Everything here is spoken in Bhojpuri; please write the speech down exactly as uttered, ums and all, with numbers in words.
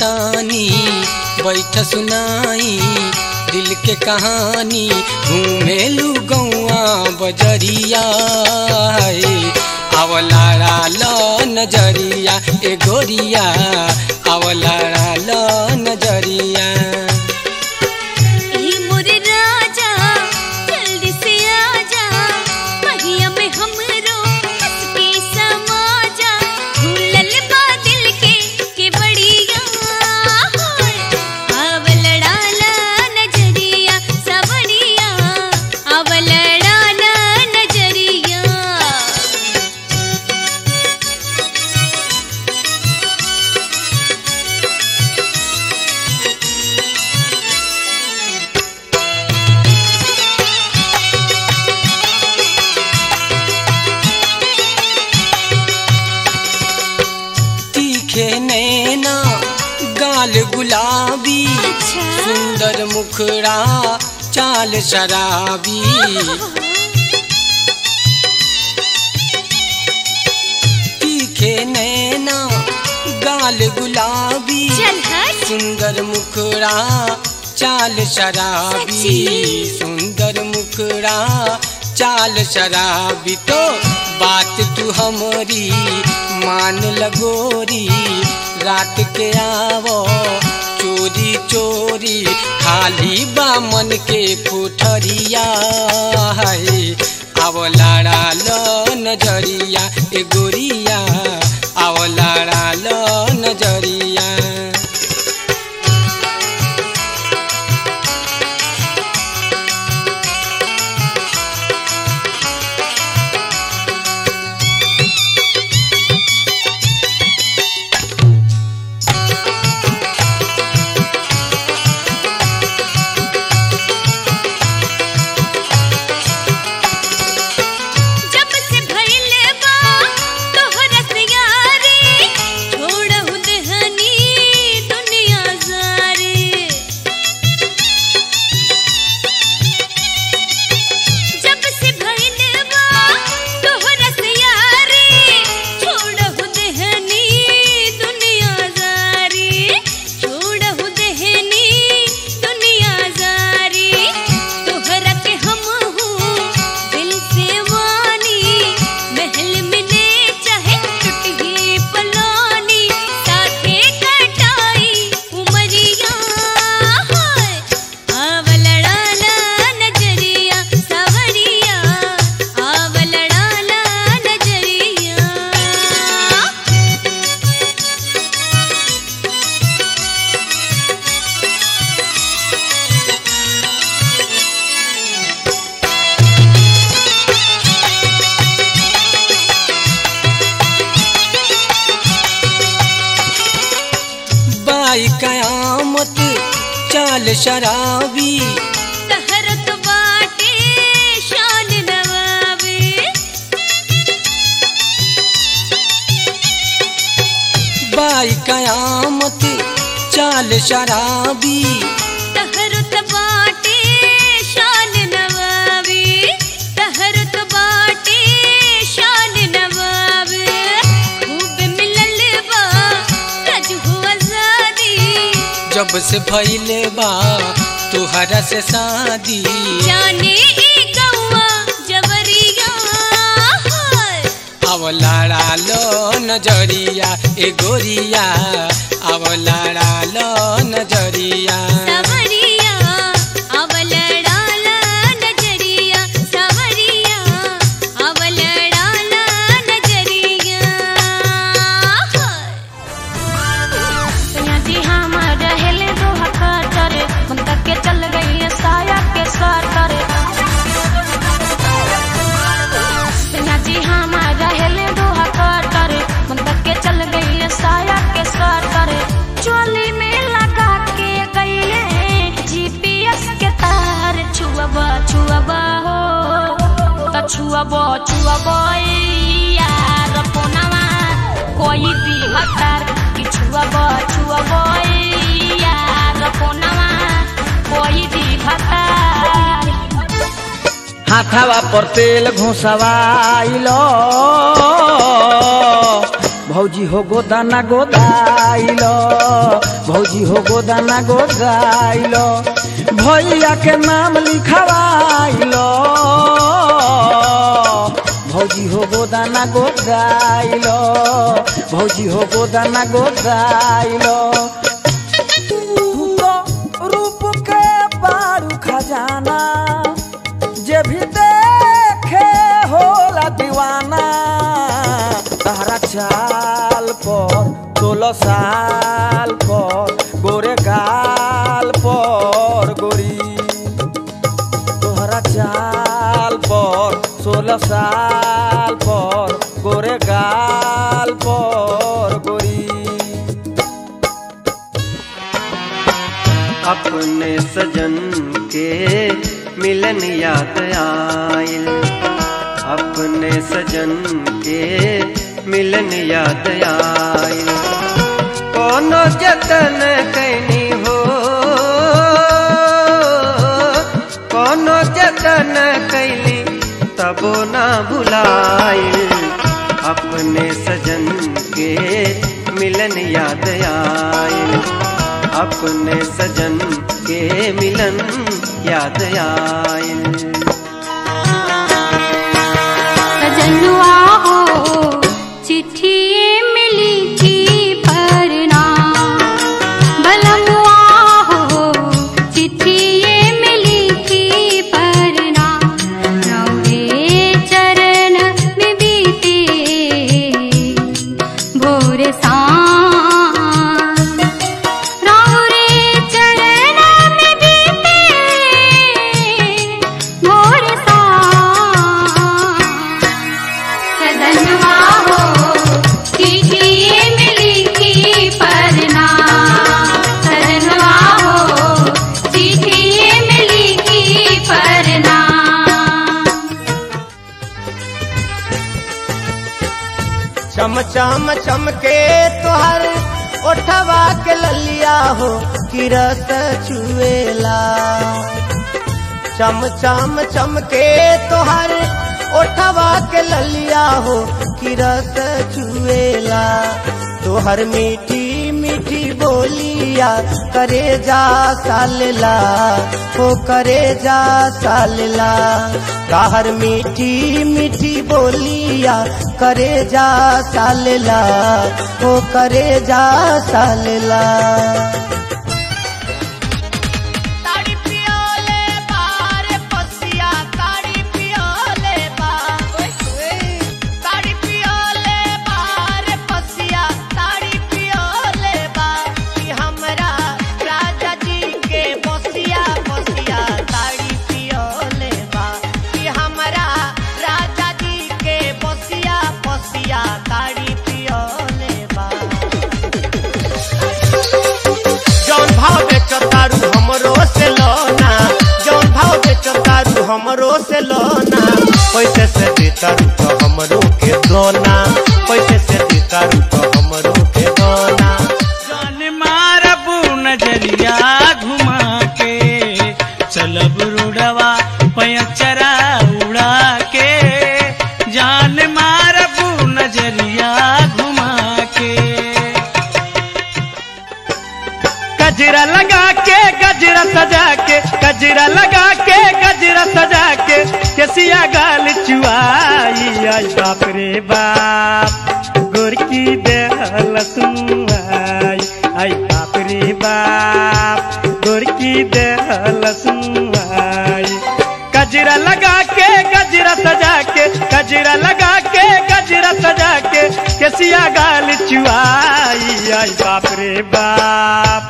तानी बैठ सुनाई दिल के कहानी घूमेलू गौआ बजरिया आवलाड़ा लो नजरिया ए गोरिया आवलाड़ा लो नजरिया। नैना गाल गुलाबी सुंदर मुखड़ा चाल शराबी तीखे नैना गाल गुलाबी सुंदर मुखड़ा चाल शराबी सुंदर मुखड़ा चाल शराबी तो बात तू हमारी मान लगोरी रात के आवो चोरी चोरी खाली बामन के कोठरिया है आवो लाड़ा लो नजरिया ए गोरिया आवो लाड़ा लो नजरिया। कयामत चाल शराबी तहरत बाटे शान नवाबी बाई कयामत चाल शराबी तहरत बाटे शान नवाबी तहरत बाटे शान नवाबी खूब मिलल बा रजहु जब से भइले बा तुहरा से शादी जाने ई गौआ जवरिया आवो लाड़ा लो नजरिया ए गोरिया आवो लाड़ा लो नजरिया। छुआबो छुआबो यार कोनावा कोई भी हतार कि छुआबो छुआबो यार कोनावा कोई भी हतार हाथावा पर तेल घुसवाइलो भौजी हो गोदाना गोदाइलो, भौजी हो गोदाना गोदाइलो, भैया के नाम लिखवाइलो, भौजी हो गोदाना गोदाइलो, भौजी हो गोदाना गोदाइलो। तू तो रूप के बारू खजाना, जे भी देखे होला दीवाना, तहरा चाल पर सोलह साल पर गोरे गाल पर गोरी, तोहरा चाल पर सोलह साल पर गोरे गाल पर गोरी। अपने सजन के मिलन याद आइल, अपने सजन के मिलन याद आइल, कोनो जतन कैनी हो, कोनो जतन कैली तबो ना भुलाइल, अपने सजन के मिलन याद आइल, अपने सजन के मिलन याद आइल। सजनुआ हो चिट्ठी मिली थी परना, बलमुआ हो चिट्ठी मिली थी परना, रौरे चरण में बीते भोर सांझ, रौरे चरण में बीते भोर सांझ। सजनुआ हो चिट्ठी मिली थी परना, सजनुआ हो चिट्ठी मिली थी परना। चम चम चमके तोहर ओठवा के ललिया हो किरत छुएला, चम चम चमके तोहर ओठवा के ललिया हो किरत छुएला, तोहर मीठी मीठी बोलिया करे जा सालला हो करे जा सालला, ताहर मीठी मीठी बोलिया करे जा सालला हो करे जा सालला। ताड़ी पियोले बार पसिया, ताड़ी पियोले बार, ताड़ी पियोले बार पसिया, ताड़ी पियोले बार, कि हमरा राजा जी के बसिया बसिया, ताड़ी पियोले बार, कि हमरा राजा जी के बसिया बसिया, ताड़ी पियोले बार। जौन भाव बेचो तारू हमरो से लोना, जौन भाव बेचो तारू हमरो से लोना, पैसे से दे तारू तो हमरो के दोना, पैसे से दे तारू तो हमरो के दोना। जान मारबू नजरिया घुमा के, चलब रुड़वा पयचरा उड़ा के, जान मारबू नजरिया घुमा के। गजरा लगा के गजरा सजा के, गजरा लगा के गजरा सजा के, केसिया गाल चुआई, आई बाप रे बाप गोरकी देहल सुनाई, आई बाप रे बाप गोरकी देहल सुनाई। गजरा लगा के गजरा सजा के, गजरा लगा के गजरा सजा के, केसिया गाल चुआई, आई बाप रे बाप